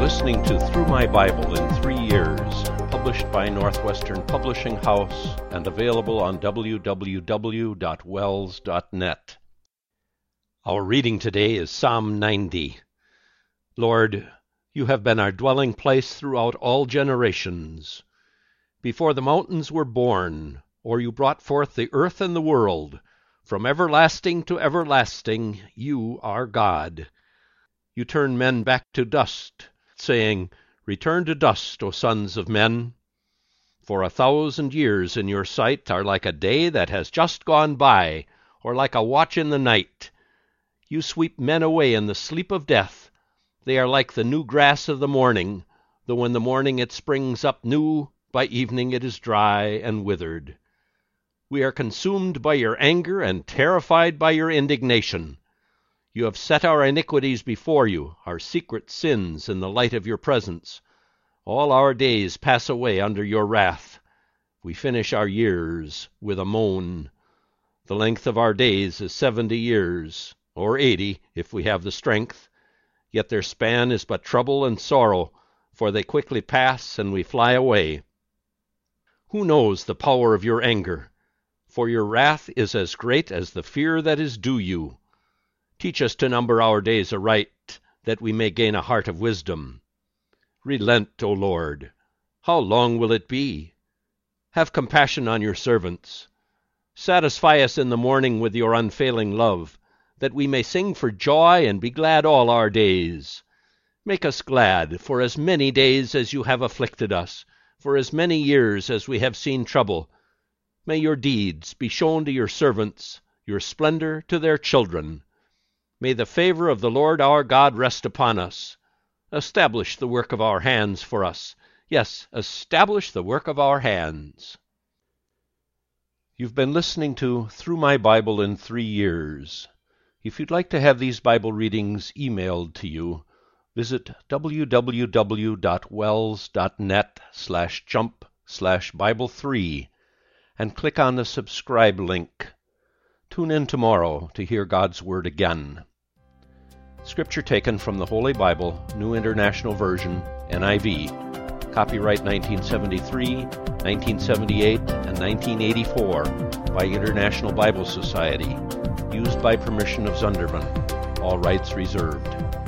listening to Through My Bible in 3 Years, published by Northwestern Publishing House and available on www.wells.net. Our reading today is Psalm 90. Lord, you have been our dwelling place throughout all generations. Before the mountains were born, or you brought forth the earth and the world, from everlasting to everlasting, you are God. You turn men back to dust, saying, Return to dust, O sons of men. For 1,000 years in your sight are like a day that has just gone by, or like a watch in the night. You sweep men away in the sleep of death. They are like the new grass of the morning, though in the morning it springs up new, by evening it is dry and withered. We are consumed by your anger and terrified by your indignation. You have set our iniquities before you, our secret sins in the light of your presence. All our days pass away under your wrath. We finish our years with a moan. The length of our days is 70 years, or 80 if we have the strength. Yet their span is but trouble and sorrow, for they quickly pass and we fly away. Who knows the power of your anger? For your wrath is as great as the fear that is due you. Teach us to number our days aright, that we may gain a heart of wisdom. Relent, O Lord. How long will it be? Have compassion on your servants. Satisfy us in the morning with your unfailing love, that we may sing for joy and be glad all our days. Make us glad for as many days as you have afflicted us, for as many years as we have seen trouble. May your deeds be shown to your servants, your splendor to their children. May the favor of the Lord our God rest upon us. Establish the work of our hands for us. Yes, establish the work of our hands. You've been listening to Through My Bible in 3 Years. If you'd like to have these Bible readings emailed to you, visit www.wells.net/jump/Bible3 and click on the subscribe link. Tune in tomorrow to hear God's Word again. Scripture taken from the Holy Bible, New International Version, NIV. Copyright 1973, 1978, and 1984 by International Bible Society. Used by permission of Zunderman. All rights reserved.